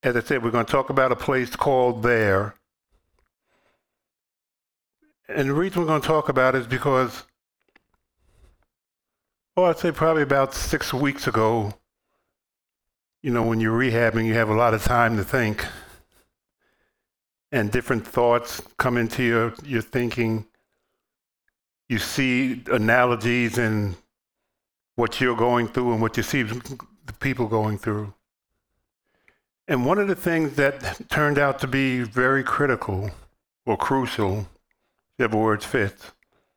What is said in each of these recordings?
as I said, we're going to talk about a place called There. And the reason we're going to talk about it is because, I'd say probably about 6 weeks ago, when you're rehabbing, you have a lot of time to think. And different thoughts come into your thinking. You see analogies in what you're going through and what you see the people going through. And one of the things that turned out to be very critical or crucial, whichever word fits,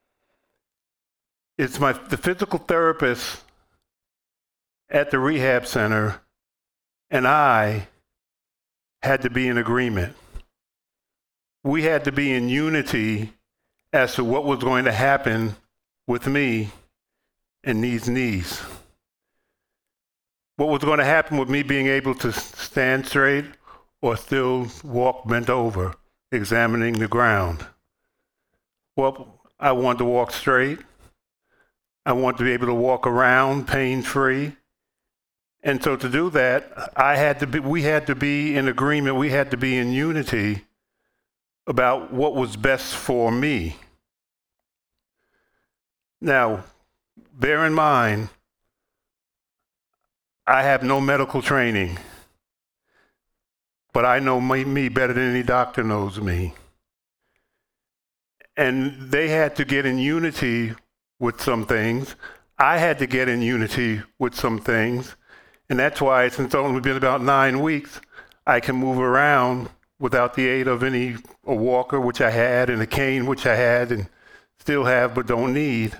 is the physical therapist at the rehab center and I had to be in agreement. We had to be in unity as to what was going to happen with me and these knees. What was going to happen with me being able to stand straight or still walk bent over, examining the ground. Well, I wanted to walk straight. I wanted to be able to walk around pain-free. And so to do that, we had to be in agreement, we had to be in unity about what was best for me. Now, bear in mind, I have no medical training, but I know me better than any doctor knows me. And they had to get in unity with some things. I had to get in unity with some things. And that's why, since it's only been about 9 weeks, I can move around without the aid of a walker, which I had, and a cane, which I had and still have but don't need.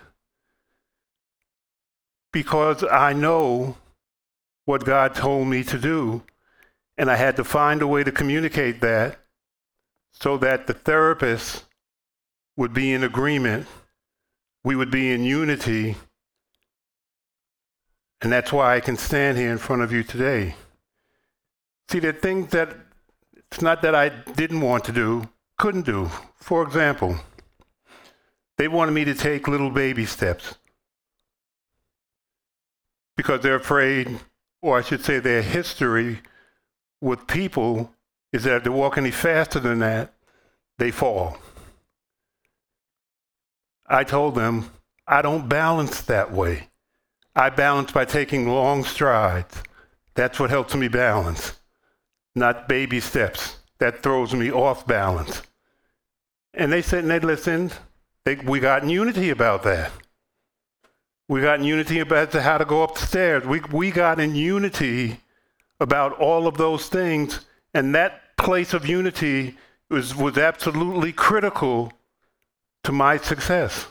Because I know what God told me to do, and I had to find a way to communicate that so that the therapist would be in agreement, we would be in unity, and that's why I can stand here in front of you today. See, there are things that it's not that I didn't want to do, couldn't do. For example, they wanted me to take little baby steps because they're afraid, or I should say their history with people is that if they walk any faster than that, they fall. I told them, I don't balance that way. I balance by taking long strides. That's what helps me balance, not baby steps. That throws me off balance. And they said, and they listened. We got in unity about that. We got in unity about how to go up the stairs. We got in unity about all of those things, and that place of unity was absolutely critical to my success.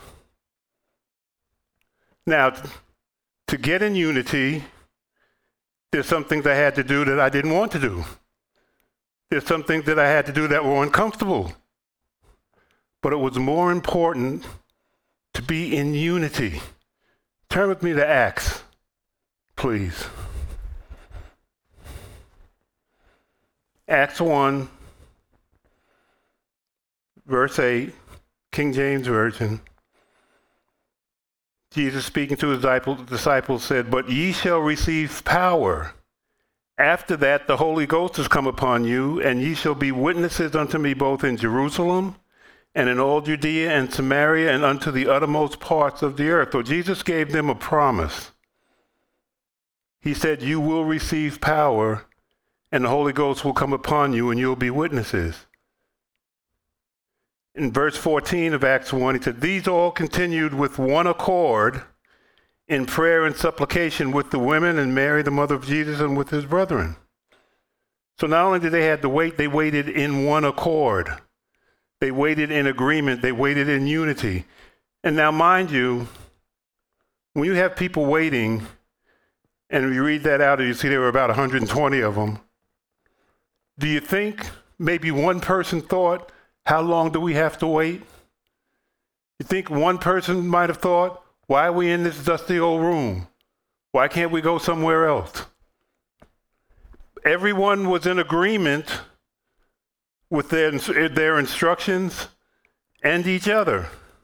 Now, to get in unity, there's some things I had to do that I didn't want to do. There's some things that I had to do that were uncomfortable. But it was more important to be in unity. Turn with me to Acts, please. Acts 1, verse 8, King James Version. Jesus speaking to his disciples said, "But ye shall receive power. After that the Holy Ghost has come upon you, and ye shall be witnesses unto me both in Jerusalem and in all Judea and Samaria and unto the uttermost parts of the earth." So Jesus gave them a promise. He said, you will receive power and the Holy Ghost will come upon you and you'll be witnesses. In verse 14 of Acts 1, he said, "These all continued with one accord in prayer and supplication with the women and Mary, the mother of Jesus, and with his brethren." So not only did they have to wait, they waited in one accord. They waited in agreement. They waited in unity. And now, mind you, when you have people waiting, and you read that out, and you see there were about 120 of them, do you think maybe one person thought, how long do we have to wait? You think one person might have thought, why are we in this dusty old room? Why can't we go somewhere else? Everyone was in agreement with their instructions and each other.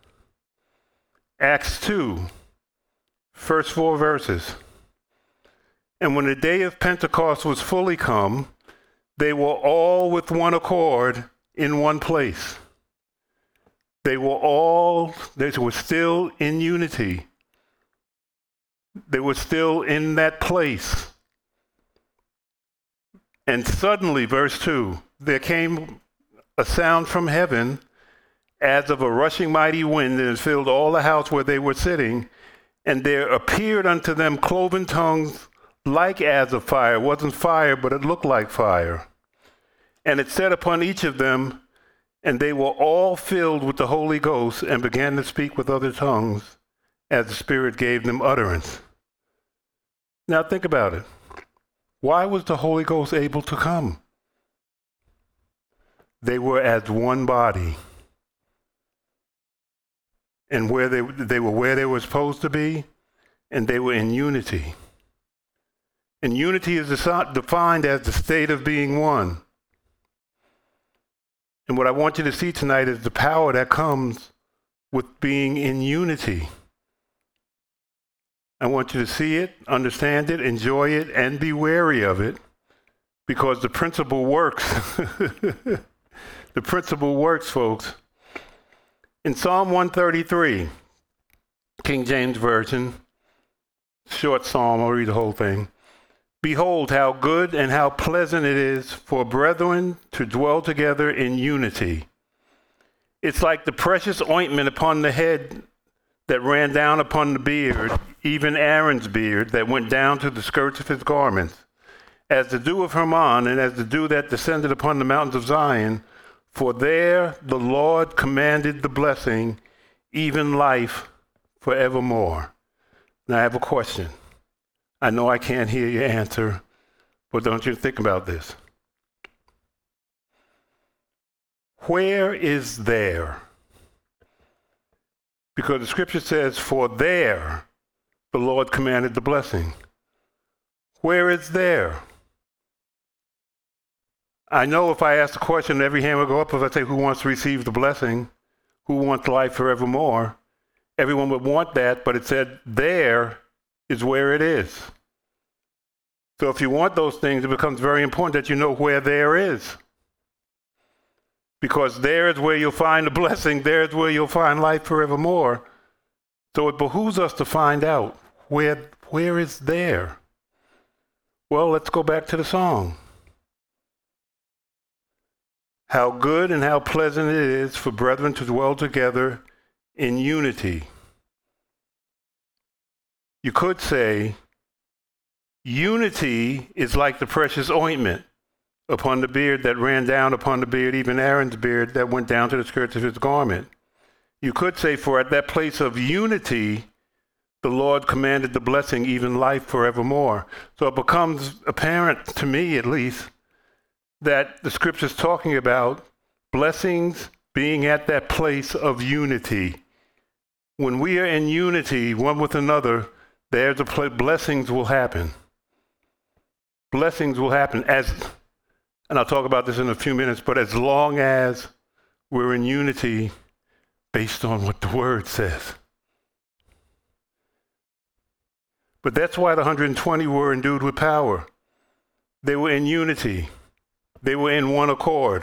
Acts 2, first 4 verses. "And when the day of Pentecost was fully come, They were all with one accord in one place. They were still in unity. They were still in that place. And suddenly, verse 2, there came a sound from heaven as of a rushing mighty wind, and it filled all the house where they were sitting. And there appeared unto them cloven tongues like as of fire. It wasn't fire, but it looked like fire. And it sat upon each of them, and they were all filled with the Holy Ghost and began to speak with other tongues as the Spirit gave them utterance. Now think about it. Why was the Holy Ghost able to come? They were as one body. And where they were where they were supposed to be, and they were in unity. And unity is defined as the state of being one. And what I want you to see tonight is the power that comes with being in unity. I want you to see it, understand it, enjoy it, and be wary of it, because the principle works. The principle works, folks. In Psalm 133, King James Version, short psalm, I'll read the whole thing. Behold, how good and how pleasant it is for brethren to dwell together in unity. It's like the precious ointment upon the head that ran down upon the beard, even Aaron's beard, that went down to the skirts of his garments, as the dew of Hermon, and as the dew that descended upon the mountains of Zion. For there the Lord commanded the blessing, even life forevermore. Now I have a question. I know I can't hear your answer, but don't you think about this. Where is there? Because the scripture says, for there the Lord commanded the blessing. Where is there? I know if I ask the question, every hand will go up. If I say, who wants to receive the blessing? Who wants life forevermore? Everyone would want that, but it said there is where it is. So if you want those things, it becomes very important that you know where there is. Because there is where you'll find the blessing. There is where you'll find life forevermore. So it behooves us to find out where is there. Well, let's go back to the song. How good and how pleasant it is for brethren to dwell together in unity. You could say, unity is like the precious ointment upon the beard that ran down upon the beard, even Aaron's beard that went down to the skirts of his garment. You could say, for at that place of unity, the Lord commanded the blessing, even life forevermore. So it becomes apparent, to me at least, that the scripture's talking about blessings being at that place of unity. When we are in unity, one with another, there's a place, blessings will happen. Blessings will happen and I'll talk about this in a few minutes, but as long as we're in unity based on what the word says. But that's why the 120 were endued with power. They were in unity. They were in one accord.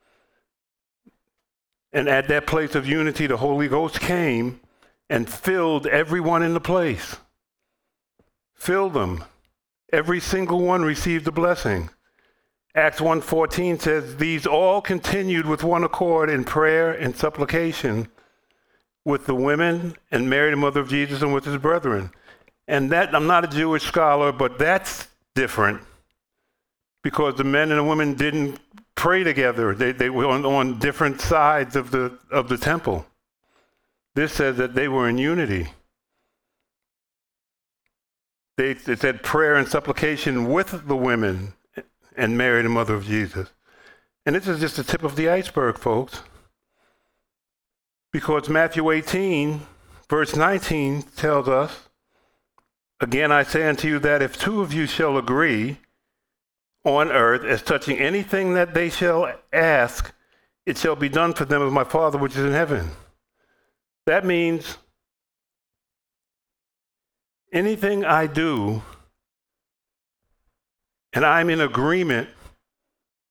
And at that place of unity, the Holy Ghost came and filled everyone in the place. Filled them. Every single one received a blessing. Acts 1:14 says, these all continued with one accord in prayer and supplication with the women and Mary, the mother of Jesus, and with his brethren. And that, I'm not a Jewish scholar, but that's different because the men and the women didn't pray together. They were on different sides of the temple. This says that they were in unity. They said prayer and supplication with the women and Mary, the mother of Jesus. And this is just the tip of the iceberg, folks. Because Matthew 18, verse 19 tells us, again, I say unto you that if two of you shall agree on earth as touching anything that they shall ask, it shall be done for them of my Father which is in heaven. That means anything I do and I'm in agreement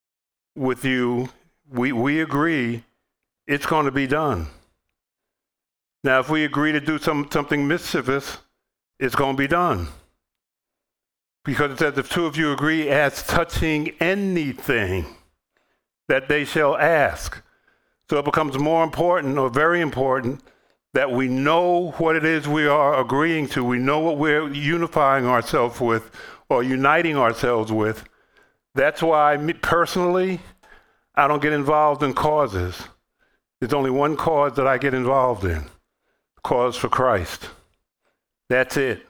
with you, we agree it's going to be done. Now, if we agree to do something mischievous, it's going to be done. Because it says, if two of you agree as touching anything that they shall ask. So it becomes more important, or very important, that we know what it is we are agreeing to. We know what we're unifying ourselves with or uniting ourselves with. That's why, me personally, I don't get involved in causes. There's only one cause that I get involved in, cause for Christ. That's it.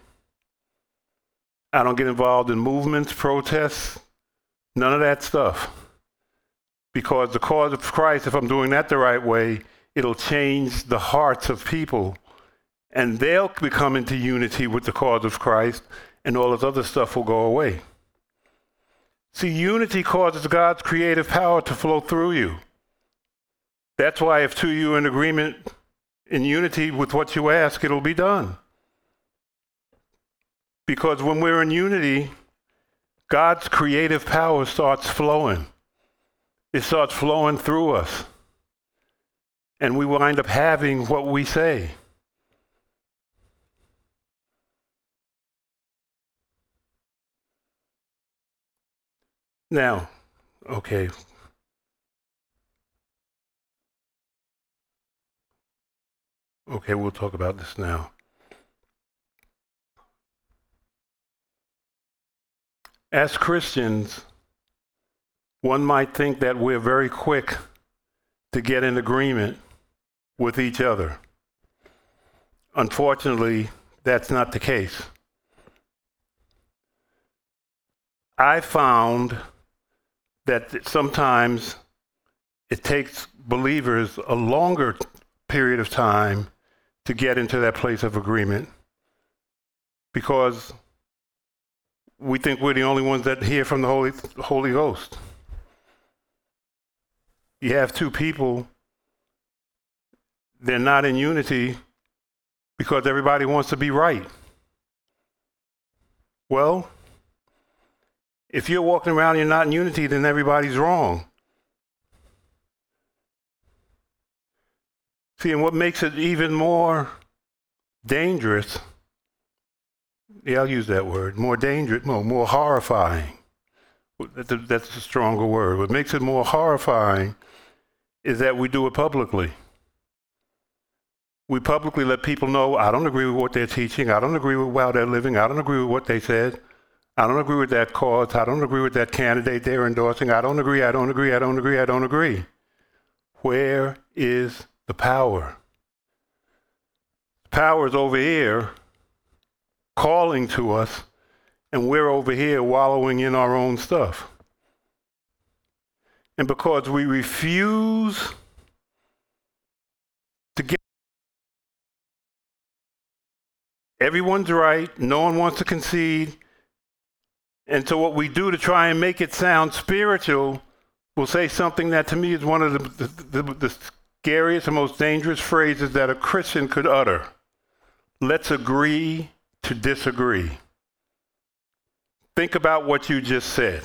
I don't get involved in movements, protests, none of that stuff. Because the cause of Christ, if I'm doing that the right way, it'll change the hearts of people. And they'll become into unity with the cause of Christ, and all this other stuff will go away. See, unity causes God's creative power to flow through you. That's why if two of you are in agreement, in unity with what you ask, it'll be done. Because when we're in unity, God's creative power starts flowing. It starts flowing through us. And we wind up having what we say. Now, okay. Okay, we'll talk about this now. As Christians, one might think that we're very quick to get in agreement with each other. Unfortunately, that's not the case. I found that sometimes it takes believers a longer period of time to get into that place of agreement because we think we're the only ones that hear from the Holy Ghost. You have two people, they're not in unity because everybody wants to be right. Well, if you're walking around and you're not in unity, then everybody's wrong. See, and what makes it even more dangerous, yeah, I'll use that word, more dangerous, more horrifying. That's a stronger word. What makes it more horrifying is that we do it publicly. We publicly let people know, I don't agree with what they're teaching. I don't agree with how they're living. I don't agree with what they said. I don't agree with that cause. I don't agree with that candidate they're endorsing. I don't agree. Where is the power? The power is over here calling to us, and we're over here wallowing in our own stuff. And because we refuse to get, everyone's right, no one wants to concede, and so what we do to try and make it sound spiritual, we'll say something that to me is one of the scariest and most dangerous phrases that a Christian could utter. Let's agree to disagree. Think about what you just said.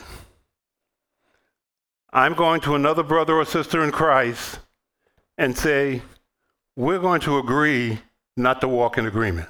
I'm going to another brother or sister in Christ and say, we're going to agree not to walk in agreement.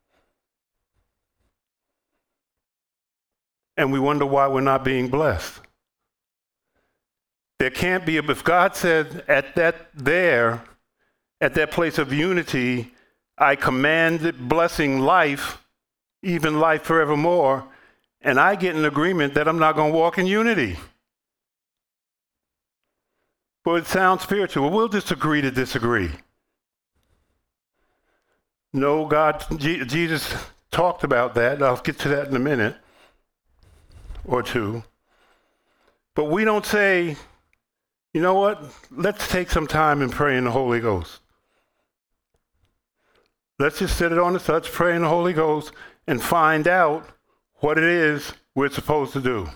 And we wonder why we're not being blessed. There can't be, if God said at that place of unity, I commanded blessing life, even life forevermore, and I get an agreement that I'm not going to walk in unity. Well, it sounds spiritual. We'll just agree to disagree. No, Jesus talked about that. I'll get to that in a minute or two. But we don't say, you know what? Let's take some time and pray in the Holy Ghost. Let's just sit it on us. Let's pray in the Holy Ghost and find out what it is we're supposed to do.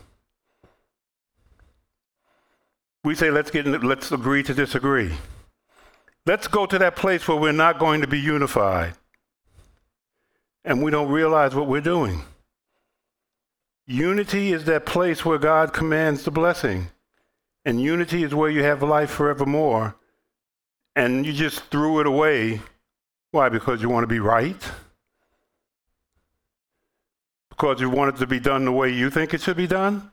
We say, let's agree to disagree. Let's go to that place where we're not going to be unified. And we don't realize what we're doing. Unity is that place where God commands the blessing. And unity is where you have life forevermore. And you just threw it away. Why? Because you want to be right? Because you want it to be done the way you think it should be done?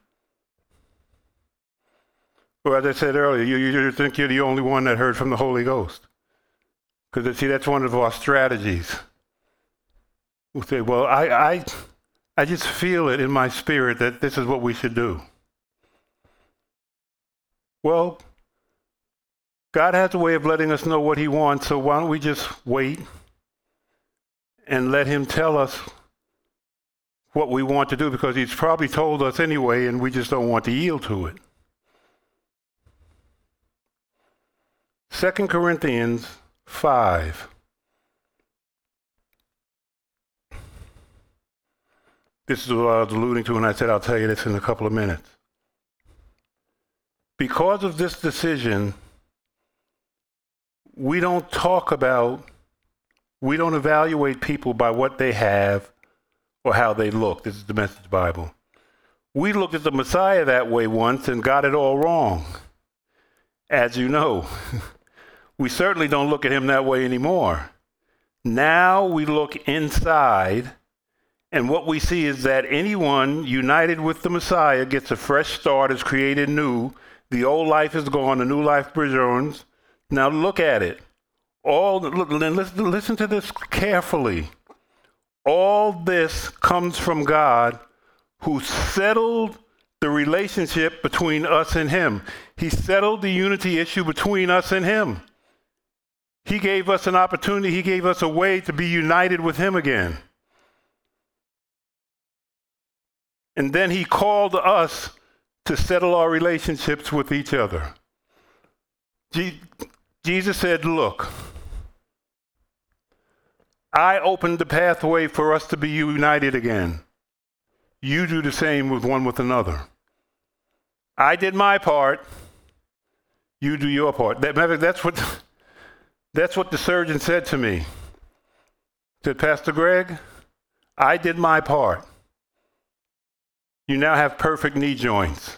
Or as I said earlier, you think you're the only one that heard from the Holy Ghost. Because see, that's one of our strategies. We'll say, well, I just feel it in my spirit that this is what we should do. Well, God has a way of letting us know what he wants, so why don't we just wait and let him tell us what we want to do, because he's probably told us anyway, and we just don't want to yield to it. 2 Corinthians 5. This is what I was alluding to when I said I'll tell you this in a couple of minutes. Because of this decision, we don't evaluate people by what they have or how they look. This is the Message Bible. We looked at the Messiah that way once and got it all wrong. As you know, we certainly don't look at him that way anymore. Now we look inside, and what we see is that anyone united with the Messiah gets a fresh start, is created new. The old life is gone, the new life returns. Now look at it. Listen to this carefully. All this comes from God, who settled the relationship between us and him. He settled the unity issue between us and him. He gave us an opportunity. He gave us a way to be united with him again. And then he called us to settle our relationships with each other. Jesus said, look, I opened the pathway for us to be united again. You do the same with one with another. I did my part. You do your part. That's what the surgeon said to me. He said, Pastor Greg, I did my part. You now have perfect knee joints.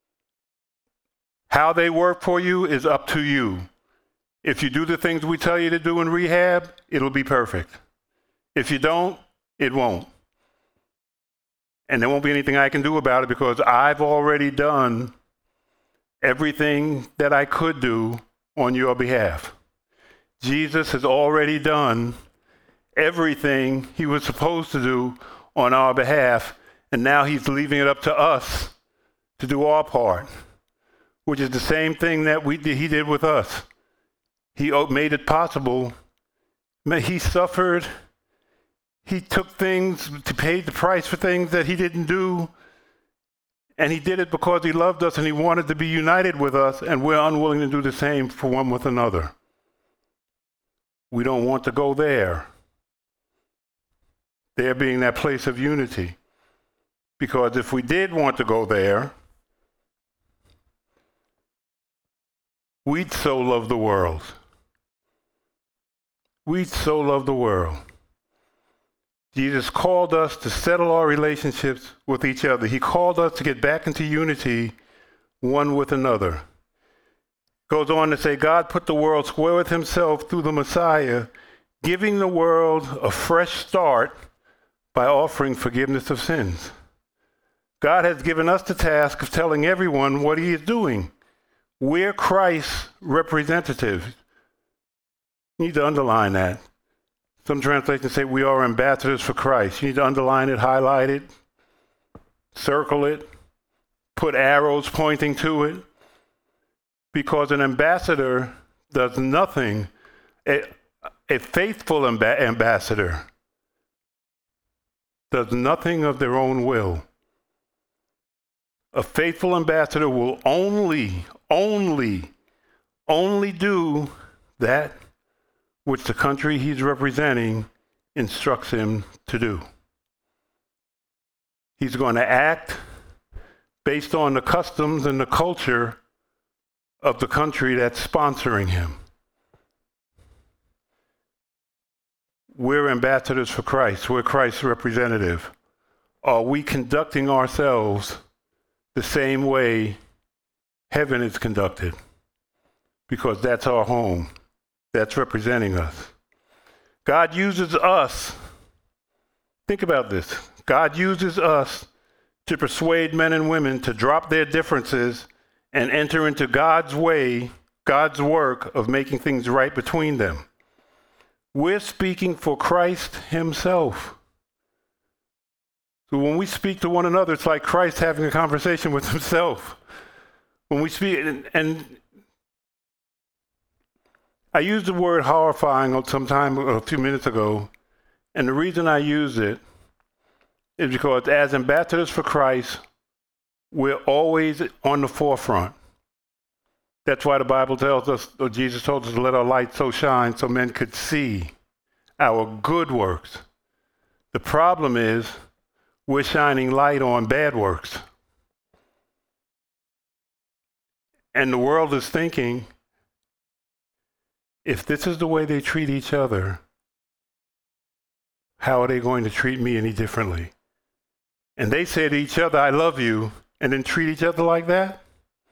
How they work for you is up to you. If you do the things we tell you to do in rehab, it'll be perfect. If you don't, it won't. And there won't be anything I can do about it, because I've already done everything that I could do on your behalf. Jesus has already done everything he was supposed to do on our behalf, and now he's leaving it up to us to do our part, which is the same thing that he did with us. He made it possible. He suffered. He took things, to pay the price for things that he didn't do. And he did it because he loved us and he wanted to be united with us, and we're unwilling to do the same for one with another. We don't want to go there. There being that place of unity. Because if we did want to go there, we'd so love the world. We'd so love the world. Jesus called us to settle our relationships with each other. He called us to get back into unity one with another. Goes on to say, God put the world square with himself through the Messiah, giving the world a fresh start by offering forgiveness of sins. God has given us the task of telling everyone what he is doing. We're Christ's representatives. You need to underline that. Some translations say we are ambassadors for Christ. You need to underline it, highlight it, circle it, put arrows pointing to it. Because an ambassador does nothing. A faithful ambassador does nothing of their own will. A faithful ambassador will only do that which the country he's representing instructs him to do. He's going to act based on the customs and the culture of the country that's sponsoring him. We're ambassadors for Christ. We're Christ's representative. Are we conducting ourselves the same way heaven is conducted, because that's our home. That's representing us. God uses us. Think about this. God uses us to persuade men and women to drop their differences and enter into God's way, God's work of making things right between them. We're speaking for Christ himself. So when we speak to one another, it's like Christ having a conversation with himself. When we speak, and I used the word horrifying sometime a few minutes ago, and the reason I use it is because as ambassadors for Christ, we're always on the forefront. That's why the Bible tells us, or Jesus told us, to let our light so shine so men could see our good works. The problem is we're shining light on bad works. And the world is thinking, if this is the way they treat each other, how are they going to treat me any differently? And they say to each other, I love you, and then treat each other like that?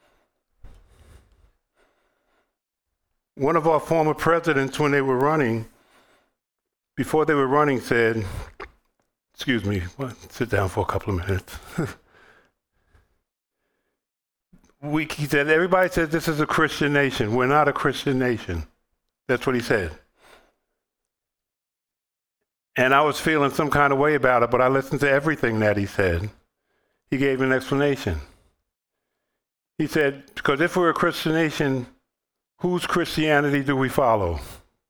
One of our former presidents, when they were running, before they were running, said, excuse me, sit down for a couple of minutes. He said, everybody says this is a Christian nation. We're not a Christian nation. That's what he said. And I was feeling some kind of way about it, but I listened to everything that he said. He gave an explanation. He said, because if we're a Christian nation, whose Christianity do we follow?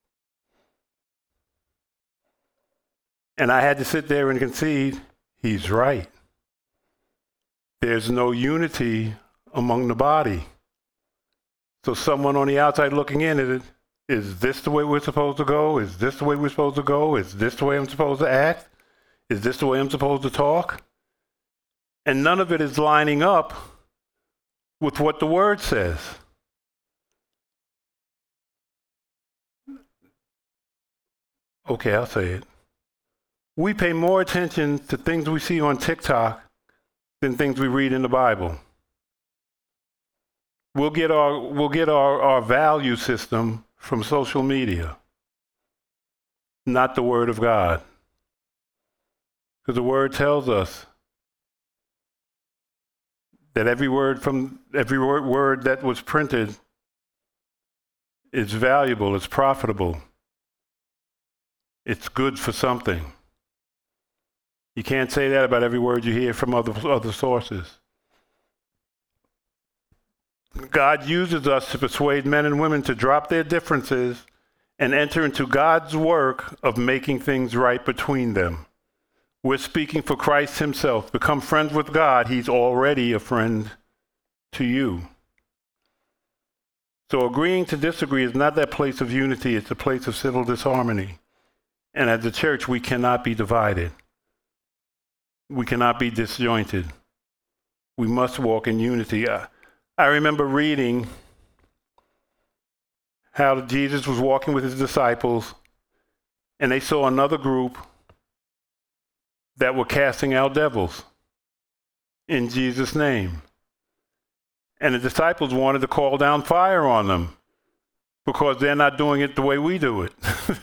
And I had to sit there and concede, he's right. There's no unity among the body. So someone on the outside looking in at it, is this the way we're supposed to go? Is this the way we're supposed to go? Is this the way I'm supposed to act? Is this the way I'm supposed to talk? And none of it is lining up with what the word says. Okay, I'll say it. We pay more attention to things we see on TikTok than things we read in the Bible. We'll get our value system from social media, not the Word of God. Because the Word tells us that every word that was printed is valuable, it's profitable, it's good for something. You can't say that about every word you hear from other sources. God uses us to persuade men and women to drop their differences and enter into God's work of making things right between them. We're speaking for Christ himself. Become friends with God. He's already a friend to you. So agreeing to disagree is not that place of unity. It's a place of civil disharmony. And as a church, we cannot be divided. We cannot be disjointed. We must walk in unity. I remember reading how Jesus was walking with his disciples, and they saw another group that were casting out devils in Jesus' name. And the disciples wanted to call down fire on them because they're not doing it the way we do it.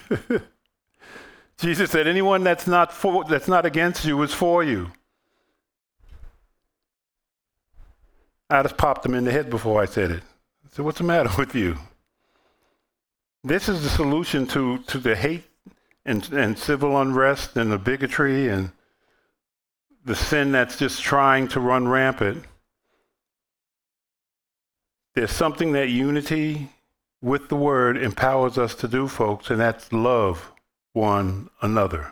Jesus said, anyone that's not against you is for you. I just popped them in the head before I said it. I said, what's the matter with you? This is the solution to the hate and civil unrest and the bigotry and the sin that's just trying to run rampant. There's something that unity with the word empowers us to do, folks, and that's love one another.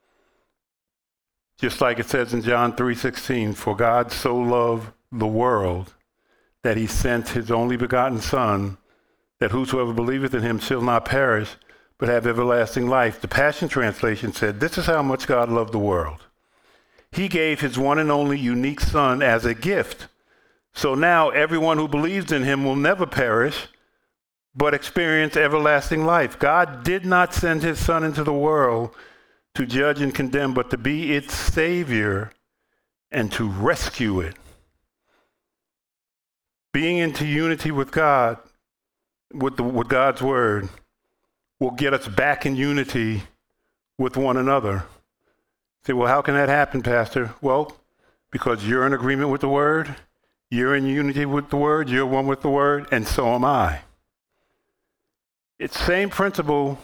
Just like it says in John 3:16, for God so loved the world that he sent his only begotten Son, that whosoever believeth in him shall not perish, but have everlasting life. The Passion Translation said, this is how much God loved the world. He gave his one and only unique Son as a gift. So now everyone who believes in him will never perish, but experience everlasting life. God did not send his Son into the world to judge and condemn, but to be its Savior and to rescue it. being into unity with God, with God's word, will get us back in unity with one another. Say, well, how can that happen, Pastor? Well, because you're in agreement with the word, you're in unity with the word, you're one with the word, and so am I. It's the same principle.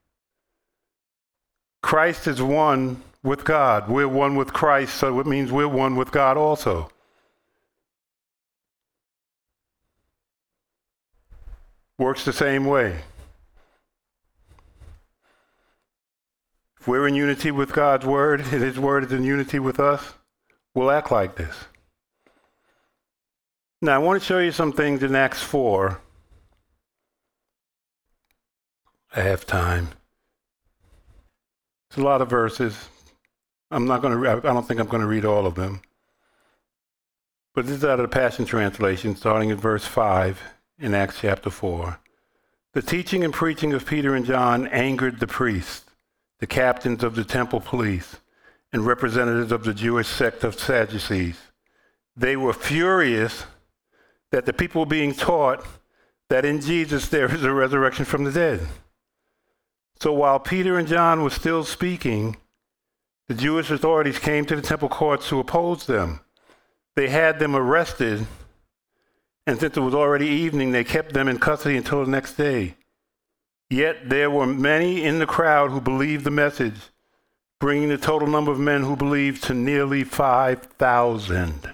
Christ is one with God. We're one with Christ, so it means we're one with God also. Works the same way. If we're in unity with God's word, and his word is in unity with us, we'll act like this. Now, I want to show you some things in Acts 4. I have time. It's a lot of verses. I don't think I'm going to read all of them. But this is out of the Passion Translation, starting at verse 5 in Acts chapter 4. The teaching and preaching of Peter and John angered the priests, the captains of the temple police, and representatives of the Jewish sect of Sadducees. They were furious that the people were being taught that in Jesus there is a resurrection from the dead. So while Peter and John were still speaking, the Jewish authorities came to the temple courts to oppose them. They had them arrested, and since it was already evening, they kept them in custody until the next day. Yet there were many in the crowd who believed the message, bringing the total number of men who believed to nearly 5,000.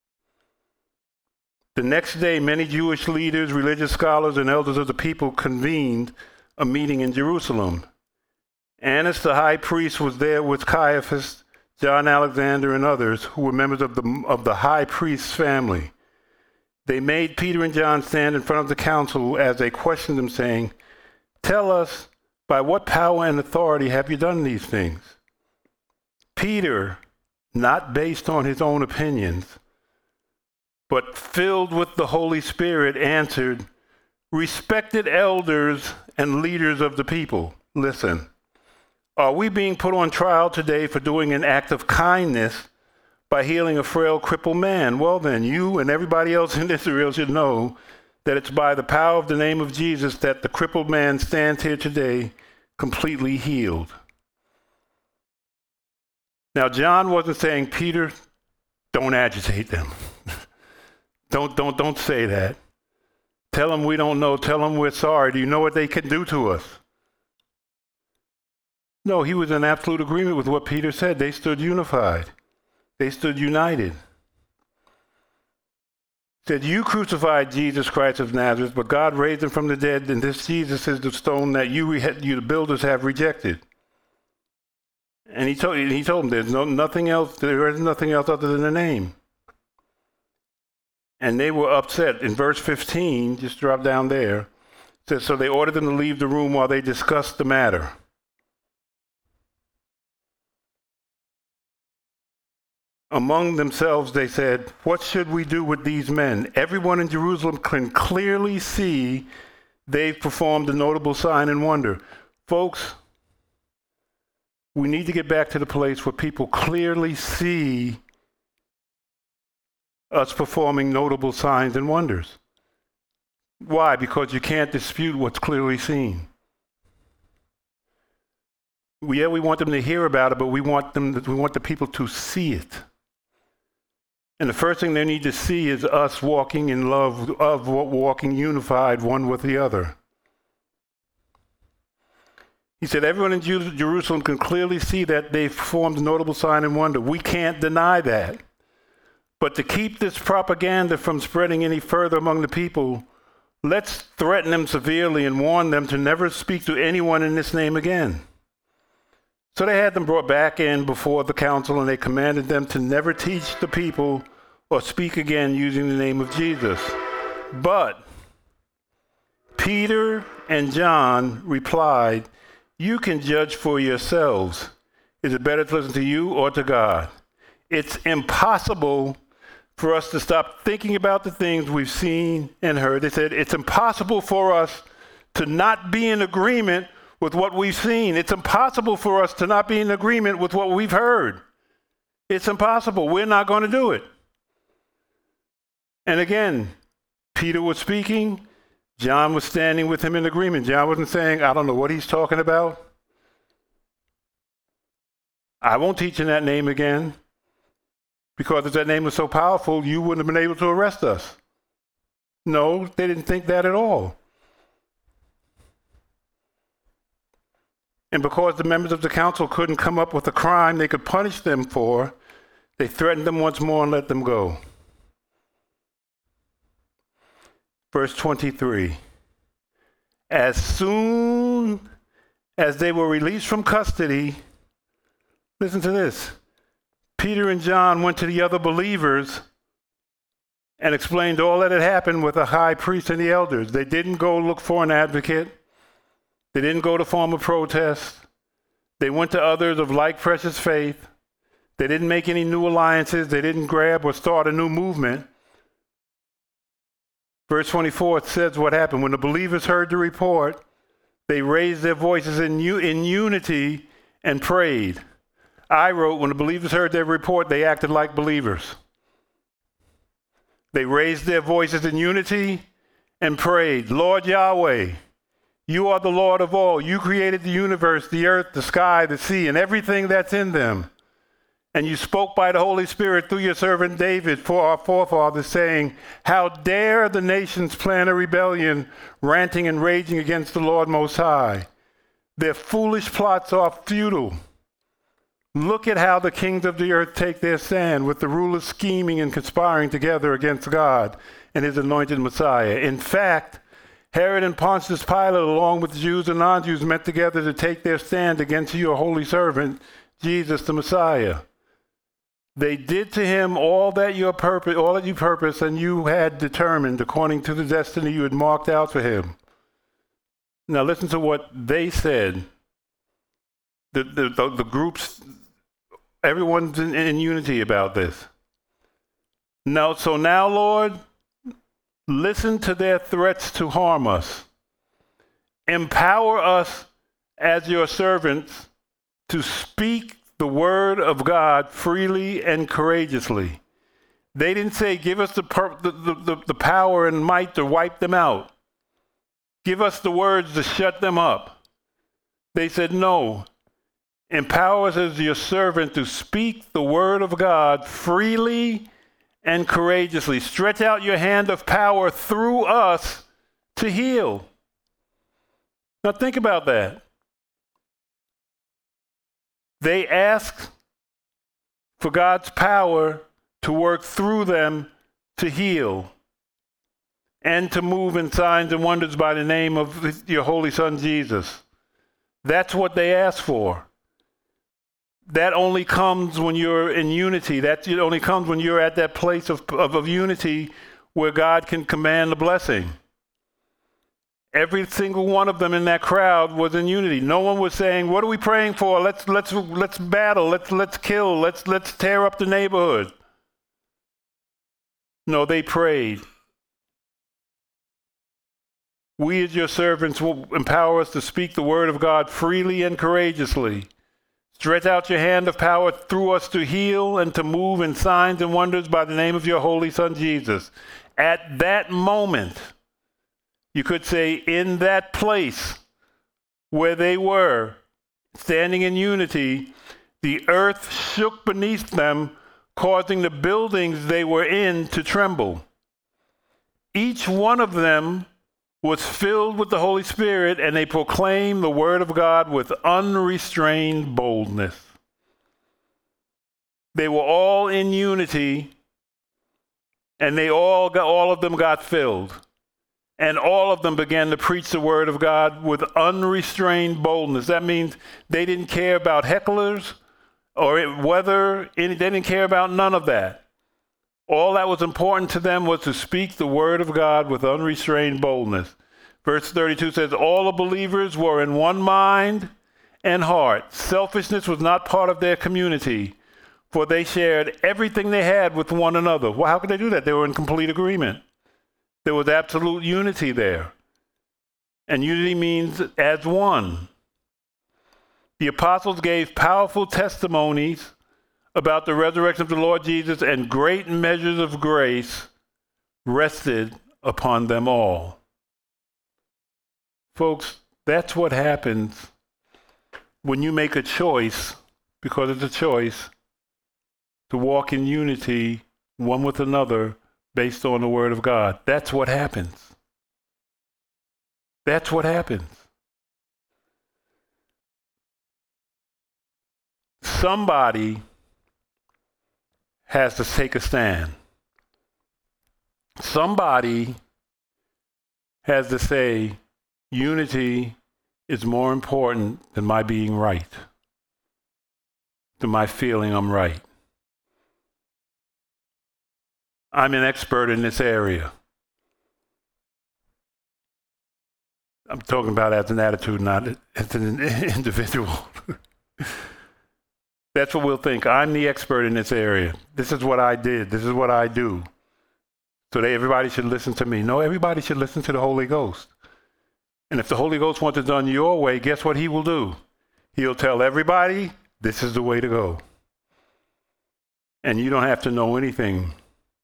The next day, many Jewish leaders, religious scholars, and elders of the people convened a meeting in Jerusalem. Annas the high priest was there with Caiaphas, John Alexander, and others who were members of the high priest's family. They made Peter and John stand in front of the council as they questioned them, saying, "Tell us, by what power and authority have you done these things?" Peter, not based on his own opinions, but filled with the Holy Spirit, answered, "Respected elders and leaders of the people, listen. Are we being put on trial today for doing an act of kindness by healing a frail, crippled man? Well then, you and everybody else in Israel should know that it's by the power of the name of Jesus that the crippled man stands here today completely healed." Now, John wasn't saying, "Peter, don't agitate them. Don't say that. Tell them we don't know. Tell them we're sorry. Do you know what they can do to us?" No, he was in absolute agreement with what Peter said. They stood unified. They stood united. Said, "You crucified Jesus Christ of Nazareth, but God raised him from the dead, and this Jesus is the stone that you the builders have rejected." And he told them there is nothing else other than the name. And they were upset. In verse 15, just drop down there, it says, so they ordered them to leave the room while they discussed the matter. Among themselves, they said, "What should we do with these men? Everyone in Jerusalem can clearly see they've performed a notable sign and wonder." Folks, we need to get back to the place where people clearly see us performing notable signs and wonders. Why? Because you can't dispute what's clearly seen. We want them to hear about it, but we want the people to see it. And the first thing they need to see is us walking in love, walking unified one with the other. He said, everyone in Jerusalem can clearly see that they've performed a notable sign and wonder. We can't deny that. But to keep this propaganda from spreading any further among the people, let's threaten them severely and warn them to never speak to anyone in this name again. So they had them brought back in before the council, and they commanded them to never teach the people or speak again using the name of Jesus. But Peter and John replied, "You can judge for yourselves. Is it better to listen to you or to God? It's impossible for us to stop thinking about the things we've seen and heard." They said, it's impossible for us to not be in agreement with what we've seen. It's impossible for us to not be in agreement with what we've heard. It's impossible. We're not going to do it. And again, Peter was speaking, John was standing with him in agreement. John wasn't saying, I don't know what he's talking about. I won't teach in that name again, because if that name was so powerful, you wouldn't have been able to arrest us. No, they didn't think that at all. And because the members of the council couldn't come up with a crime they could punish them for, they threatened them once more and let them go. Verse 23. As soon as they were released from custody, listen to this. Peter and John went to the other believers and explained all that had happened with the high priest and the elders. They didn't go look for an advocate. They didn't go to form a protest. They went to others of like precious faith. They didn't make any new alliances. They didn't grab or start a new movement. Verse 24 says what happened. When the believers heard the report, they raised their voices in unity and prayed. I wrote, when the believers heard their report, they acted like believers. They raised their voices in unity and prayed, Lord Yahweh, you are the Lord of all. You created the universe, the earth, the sky, the sea, and everything that's in them. And you spoke by the Holy Spirit through your servant David for our forefathers, saying, how dare the nations plan a rebellion, ranting and raging against the Lord Most High. Their foolish plots are futile. Look at how the kings of the earth take their stand, with the rulers scheming and conspiring together against God and his anointed Messiah. In fact, Herod and Pontius Pilate, along with Jews and non-Jews, met together to take their stand against your holy servant, Jesus the Messiah. They did to him all that you purposed and you had determined according to the destiny you had marked out for him. Now listen to what they said. The groups, everyone's in unity about this. Now, Lord, listen to their threats to harm us. Empower us as your servants to speak the word of God freely and courageously. They didn't say, give us the power and might to wipe them out. Give us the words to shut them up. They said, no. Empower us as your servant to speak the word of God freely and courageously. Stretch out your hand of power through us to heal. Now think about that. They asked for God's power to work through them to heal and to move in signs and wonders by the name of your holy son, Jesus. That's what they asked for. That only comes when you're in unity. It only comes when you're at that place of unity where God can command the blessing. Every single one of them in that crowd was in unity. No one was saying, what are we praying for? Let's battle, let's kill, let's tear up the neighborhood. No, they prayed. We as your servants will empower us to speak the word of God freely and courageously. Stretch out your hand of power through us to heal and to move in signs and wonders by the name of your holy son, Jesus. At that moment, you could say in that place where they were, standing in unity, the earth shook beneath them, causing the buildings they were in to tremble. Each one of them was filled with the Holy Spirit, and they proclaimed the word of God with unrestrained boldness. They were all in unity, and all of them got filled. And all of them began to preach the word of God with unrestrained boldness. That means they didn't care about hecklers or weather. They didn't care about none of that. All that was important to them was to speak the word of God with unrestrained boldness. Verse 32 says, all the believers were in one mind and heart. Selfishness was not part of their community, for they shared everything they had with one another. Well, how could they do that? They were in complete agreement. There was absolute unity there. And unity means as one. The apostles gave powerful testimonies about the resurrection of the Lord Jesus, and great measures of grace rested upon them all. Folks, that's what happens when you make a choice, because it's a choice, to walk in unity one with another based on the Word of God. That's what happens. That's what happens. Somebody has to take a stand. Somebody has to say, unity is more important than my being right, than my feeling I'm right. I'm an expert in this area. I'm talking about as an attitude, not as an individual. That's what we'll think. I'm the expert in this area. This is what I did. This is what I do. So everybody should listen to me. No, everybody should listen to the Holy Ghost. And if the Holy Ghost wants it done your way, guess what he will do? He'll tell everybody, this is the way to go. And you don't have to know anything.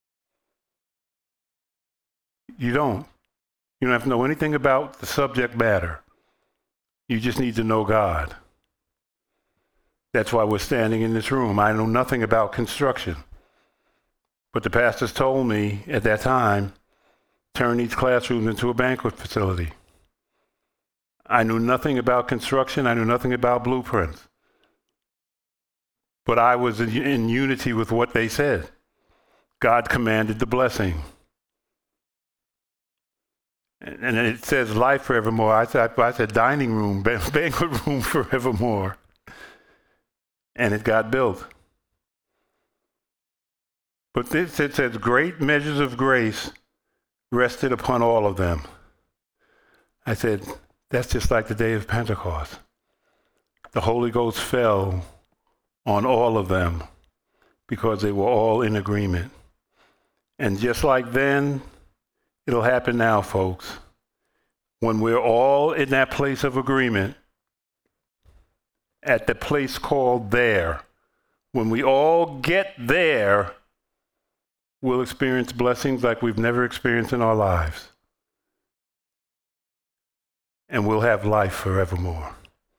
You don't. You don't have to know anything about the subject matter. You just need to know God. That's why we're standing in this room. I know nothing about construction. But the pastors told me at that time, turn these classrooms into a banquet facility. I knew nothing about construction. I knew nothing about blueprints. But I was in unity with what they said. God commanded the blessing. And it says life forevermore. I said dining room, banquet room forevermore. And it got built. But this, it says, great measures of grace rested upon all of them. I said, that's just like the day of Pentecost. The Holy Ghost fell on all of them because they were all in agreement. And just like then, it'll happen now, folks. When we're all in that place of agreement, at the place called there, when we all get there, we'll experience blessings like we've never experienced in our lives. And we'll have life forevermore.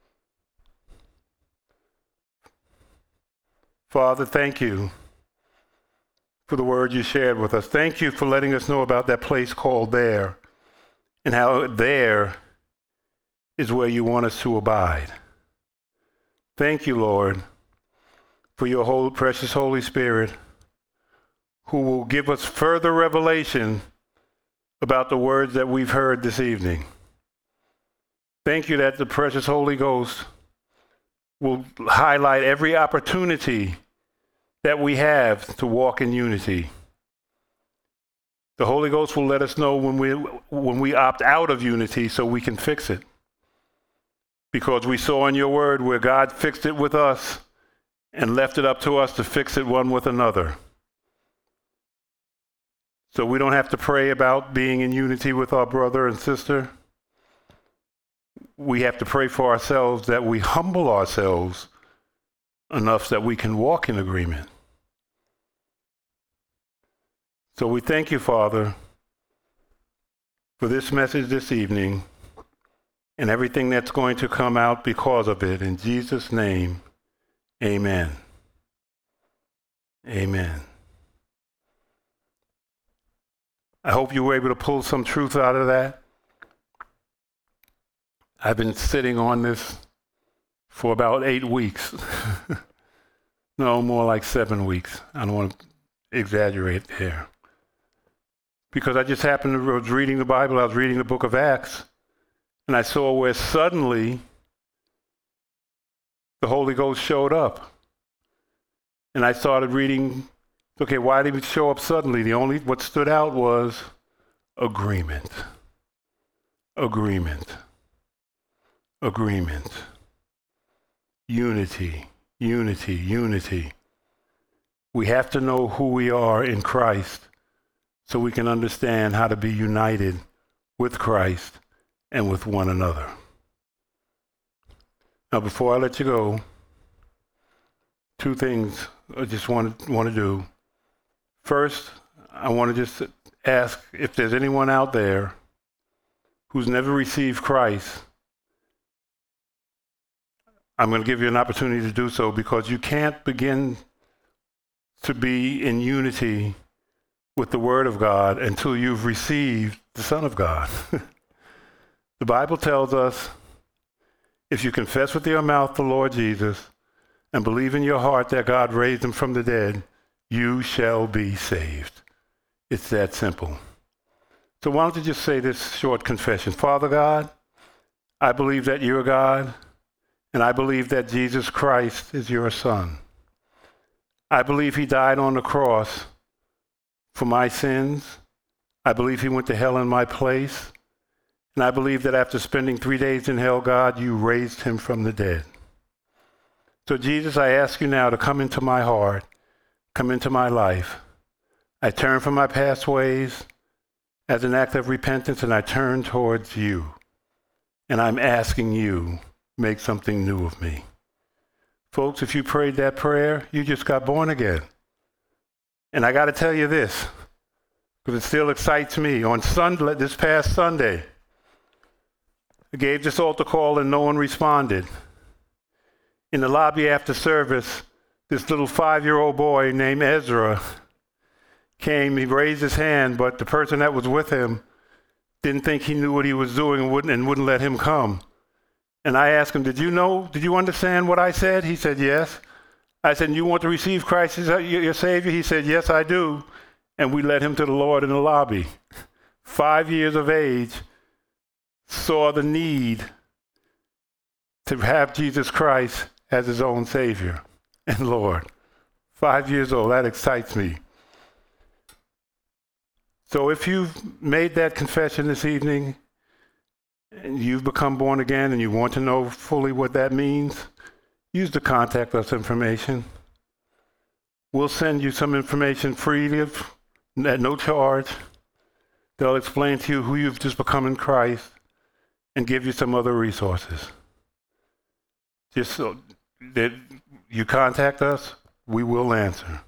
Father, thank you for the word you shared with us. Thank you for letting us know about that place called there and how there is where you want us to abide. Thank you, Lord, for your whole precious Holy Spirit, who will give us further revelation about the words that we've heard this evening. Thank you that the precious Holy Ghost will highlight every opportunity that we have to walk in unity. The Holy Ghost will let us know when we opt out of unity so we can fix it. Because we saw in your word where God fixed it with us and left it up to us to fix it one with another. So we don't have to pray about being in unity with our brother and sister. We have to pray for ourselves that we humble ourselves enough that we can walk in agreement. So we thank you, Father, for this message this evening and everything that's going to come out because of it. In Jesus' name, amen. Amen. I hope you were able to pull some truth out of that. I've been sitting on this for about 8 weeks. No, more like 7 weeks. I don't want to exaggerate there. Because I just happened to, I was reading the Bible, I was reading the book of Acts, and I saw where suddenly the Holy Ghost showed up. And I started reading, okay, why did it show up suddenly? What stood out was agreement. Agreement. Agreement. Unity. Unity. Unity. We have to know who we are in Christ so we can understand how to be united with Christ and with one another. Now, before I let you go, 2 things I just want to do. First, I want to just ask if there's anyone out there who's never received Christ. I'm going to give you an opportunity to do so, because you can't begin to be in unity with the Word of God until you've received the Son of God. The Bible tells us, if you confess with your mouth the Lord Jesus and believe in your heart that God raised him from the dead, you shall be saved. It's that simple. So why don't you just say this short confession? Father God, I believe that you're God, and I believe that Jesus Christ is your Son. I believe he died on the cross for my sins. I believe he went to hell in my place. And I believe that after spending 3 days in hell, God, you raised him from the dead. So Jesus, I ask you now to come into my heart, come into my life. I turn from my past ways as an act of repentance, and I turn towards you. And I'm asking you, make something new of me. Folks, if you prayed that prayer, you just got born again. And I got to tell you this, because it still excites me. On Sunday, this past Sunday, I gave this altar call and no one responded. In the lobby after service, this little 5-year-old boy named Ezra came. He raised his hand, but the person that was with him didn't think he knew what he was doing and wouldn't let him come. And I asked him, did you understand what I said? He said, yes. I said, you want to receive Christ as your Savior? He said, yes, I do. And we led him to the Lord in the lobby. 5 years of age, saw the need to have Jesus Christ as his own Savior and Lord. 5 years old, that excites me. So if you've made that confession this evening, and you've become born again and you want to know fully what that means, use the contact us information. We'll send you some information freely at no charge. They'll explain to you who you've just become in Christ and give you some other resources. Just so that you contact us, we will answer.